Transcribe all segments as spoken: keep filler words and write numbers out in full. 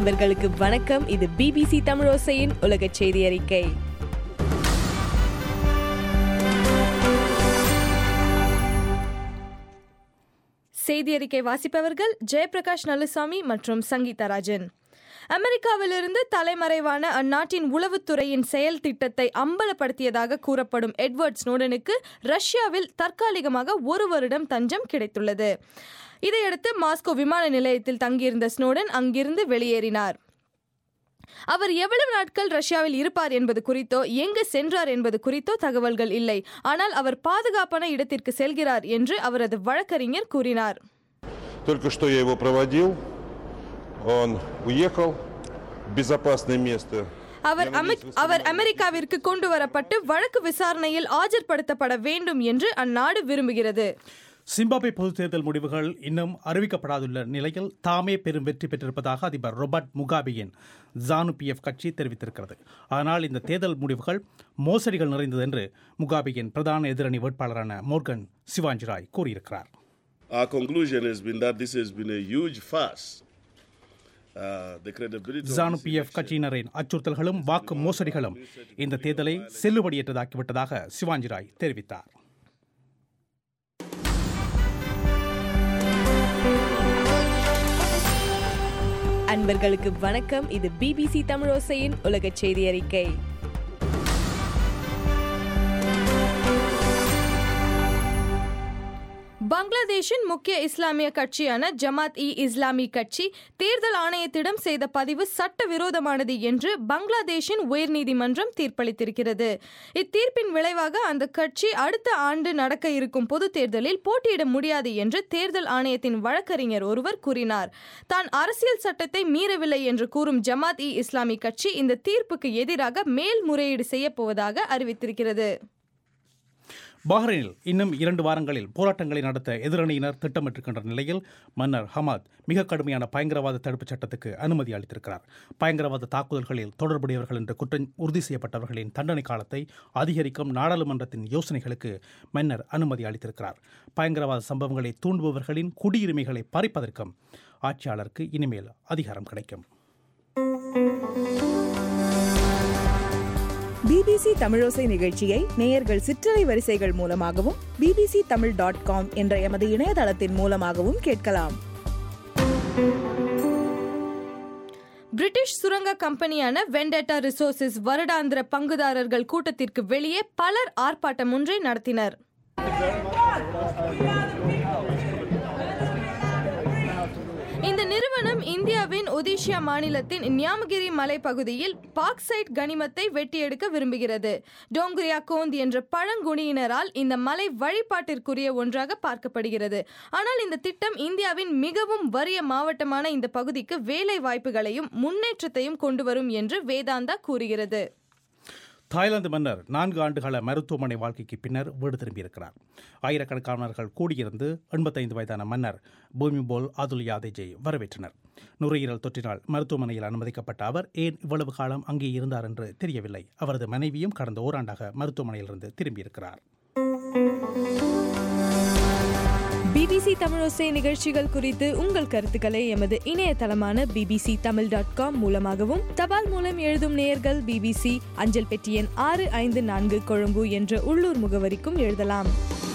அன்பர்களுக்கு வணக்கம். இது பிபிசி தமிழோசையின் உலக செய்தி அறிக்கை. செய்தி அறிக்கை வாசிப்பவர்கள் ஜெயபிரகாஷ் நல்லுசாமி மற்றும் சங்கீதா ராஜன். அமெரிக்காவிலிருந்து தலைமறைவான அந்நாட்டின் உளவுத்துறையின் செயல் திட்டத்தை அம்பலப்படுத்தியதாக கூறப்படும் எட்வர்ட் ஸ்னோடனுக்கு ரஷ்யாவில் தற்காலிகமாக ஒரு வருடம் தஞ்சம் கிடைத்துள்ளது. இதையடுத்து மாஸ்கோ விமான நிலையத்தில் தங்கியிருந்த ஸ்னோடன் அங்கிருந்து வெளியேறினார். அவர் எவ்வளவு நாட்கள் ரஷ்யாவில் இருப்பார் என்பது குறித்தோ எங்கு சென்றார் என்பது குறித்தோ தகவல்கள் இல்லை. ஆனால் அவர் பாதுகாப்பான இடத்திற்கு செல்கிறார் என்று அவரது வழக்கறிஞர் கூறினார். Только что я его проводил. Он уехал в безопасное место. அவர் அவர் அமெரிக்காவிற்கு கொண்டு வரப்பட்டு வழக்கு விசாரணையில் ஆஜர்படுத்தப்பட வேண்டும் என்று அந்நாடு விரும்புகிறது. சிம்பாப்வே பொதுத் தேர்தல் முடிவுகள் இன்னும் அறிவிக்கப்படாதுள்ள நிலையில் தாமே பெரும் வெற்றி பெற்றிருப்பதாக அதிபர் ரொபர்ட் முகாபேயின் ஜானு பி எஃப் கட்சி தெரிவித்திருக்கிறது. ஆனால் இந்த தேர்தல் முடிவுகள் மோசடிகள் நிறைந்தது என்று முகாபேயின் பிரதான எதிரணி வேட்பாளரான மோர்கன் சிவாஞ்சிராய் கூறியிருக்கிறார். Our conclusion has been that this has been a huge farce. ZANU P F கட்சியினரின் அச்சுறுத்தல்களும் வாக்கு மோசடிகளும் இந்த தேர்தலை செல்லுபடியற்றதாக்கிவிட்டதாக சிவாஞ்சிராய் தெரிவித்தார். அன்பர்களுக்கு வணக்கம். இது பிபிசி தமிழோசையின் உலக செய்தி அறிக்கை. பங்களாதேஷின் முக்கிய இஸ்லாமிய கட்சியான ஜமாத் இ இஸ்லாமி கட்சி தேர்தல் ஆணையத்திடம் செய்த பதிவு சட்டவிரோதமானது என்று பங்களாதேஷின் உயர்நீதிமன்றம் தீர்ப்பளித்திருக்கிறது. இத்தீர்ப்பின் விளைவாக அந்த கட்சி அடுத்த ஆண்டு நடக்க இருக்கும் பொது தேர்தலில் போட்டியிட முடியாது என்று தேர்தல் ஆணையத்தின் வழக்கறிஞர் ஒருவர் கூறினார். தான் அரசியல் சட்டத்தை மீறவில்லை என்று கூறும் ஜமாத் இ இஸ்லாமி கட்சி இந்த தீர்ப்புக்கு எதிராக மேல்முறையீடு செய்யப்போவதாக அறிவித்திருக்கிறது. பஹ்ரைனில் இன்னும் இரண்டு வாரங்களில் போராட்டங்களை நடத்த எதிரணியினர் திட்டமிட்டிருக்கின்ற நிலையில் மன்னர் ஹமாத் மிக கடுமையான பயங்கரவாத தடுப்புச் சட்டத்துக்கு அனுமதி அளித்திருக்கிறார். பயங்கரவாத தாக்குதல்களில் தொடர்புடையவர்கள் என்று குற்றம் உறுதி செய்யப்பட்டவர்களின் தண்டனை காலத்தை அதிகரிக்கும் நாடாளுமன்றத்தின் யோசனைகளுக்கு மன்னர் அனுமதி அளித்திருக்கிறார். பயங்கரவாத சம்பவங்களை தூண்டுபவர்களின் குடியுரிமைகளை பறிப்பதற்கும் ஆட்சியாளருக்கு இனிமேல் அதிகாரம் கிடைக்கும். பிபிசி தமிழோசை நிகழ்ச்சியை நேயர்கள் சிற்றலை வரிசைகள் மூலமாகவும் பிபிசி தமிழ் டாட் காம் என்ற எமது இணையதளத்தின் மூலமாகவும் கேட்கலாம். பிரிட்டிஷ் சுரங்க கம்பெனியான வெண்டேட்டா ரிசோர்சஸ் வருடாந்திர பங்குதாரர்கள் கூட்டத்திற்கு வெளியே பலர் ஆர்ப்பாட்டம் ஒன்றை நடத்தினர். இந்த நிறுவனம் இந்தியாவின் ஒடிஷா மாநிலத்தின் நியாமகிரி மலைப்பகுதியில் பாக்சைட் கனிமத்தை வெட்டியெடுக்க விரும்புகிறது. டோங்குரியா கோந்த் என்ற பழங்குடியினரால் இந்த மலை வழிபாட்டிற்குரிய ஒன்றாக பார்க்கப்படுகிறது. ஆனால் இந்த திட்டம் இந்தியாவின் மிகவும் வறிய மாவட்டமான இந்த பகுதிக்கு வேலை வாய்ப்புகளையும் முன்னேற்றத்தையும் கொண்டு வரும் என்று வேதாந்தா கூறுகிறது. தாய்லாந்து மன்னர் நான்கு ஆண்டுகால மருத்துவமனை வாழ்க்கைக்கு பின்னர் வீடு திரும்பியிருக்கிறார். ஆயிரக்கணக்கானவர்கள் கூடியிருந்து எண்பத்தைந்து வயதான மன்னர் பூமிபோல் அதுல்யாதேஜை வரவேற்றனர். நுரையீரல் தொற்றினால் மருத்துவமனையில் அனுமதிக்கப்பட்ட அவர் ஏன் இவ்வளவு காலம் அங்கே இருந்தார் என்று தெரியவில்லை. அவரது மனைவியும் கடந்த ஓராண்டாக மருத்துவமனையிலிருந்து திரும்பியிருக்கிறார். பிபிசி தமிழோசை நிகழ்ச்சிகள் குறித்து உங்கள் கருத்துக்களை எமது இணையதளமான பிபிசி தமிழ் டாட் காம் மூலமாகவும் தபால் மூலம் எழுதும் நேயர்கள் பிபிசி அஞ்சல் பெட்டி எண் ஆறு ஐந்து நான்கு கொழும்பு என்ற உள்ளூர் முகவரிக்கும் எழுதலாம்.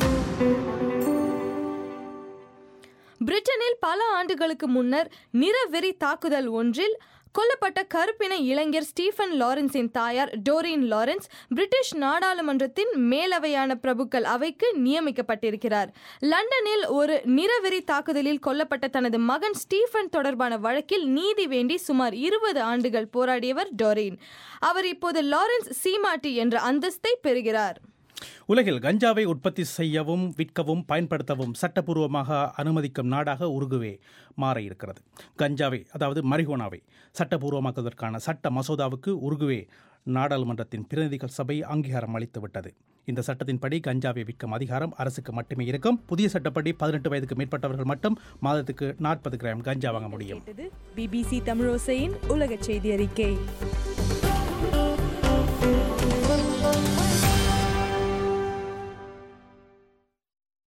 பிரிட்டனில் பல ஆண்டுகளுக்கு முன்னர் நிறவெறி தாக்குதல் ஒன்றில் கொல்லப்பட்ட கருப்பின இளைஞர் ஸ்டீஃபன் லாரன்ஸின் தாயார் டோரின் லாரன்ஸ் பிரிட்டிஷ் நாடாளுமன்றத்தின் மேலவையான பிரபுக்கள் அவைக்கு நியமிக்கப்பட்டிருக்கிறார். லண்டனில் ஒரு நிறவெறி தாக்குதலில் கொல்லப்பட்ட தனது மகன் ஸ்டீஃபன் தொடர்பான வழக்கில் நீதி வேண்டி சுமார் இருபது ஆண்டுகள் போராடியவர் டோரின். அவர் இப்போது லாரன்ஸ் சீமாட்டி என்ற அந்தஸ்தை பெறுகிறார். உலகில் கஞ்சாவை உற்பத்தி செய்யவும் விற்கவும் பயன்படுத்தவும் சட்டப்பூர்வமாக அனுமதிக்கும் நாடாக உருகுவே மாற இருக்கிறது. கஞ்சாவை அதாவது மரிஹுவானாவை சட்டப்பூர்வமாக்குவதற்கான சட்ட மசோதாவுக்கு உருகுவே நாடாளுமன்றத்தின் பிரதிநிதிகள் சபை அங்கீகாரம் அளித்துவிட்டது. இந்த சட்டத்தின்படி கஞ்சாவை விற்கும் அதிகாரம் அரசுக்கு மட்டுமே இருக்கும். புதிய சட்டப்படி பதினெட்டு வயதுக்கு மேற்பட்டவர்கள் மட்டும் மாதத்துக்கு நாற்பது கிராம் கஞ்சா வாங்க முடியும். பிபிசி தமிழோசையின் உலக செய்தி அறிக்கை.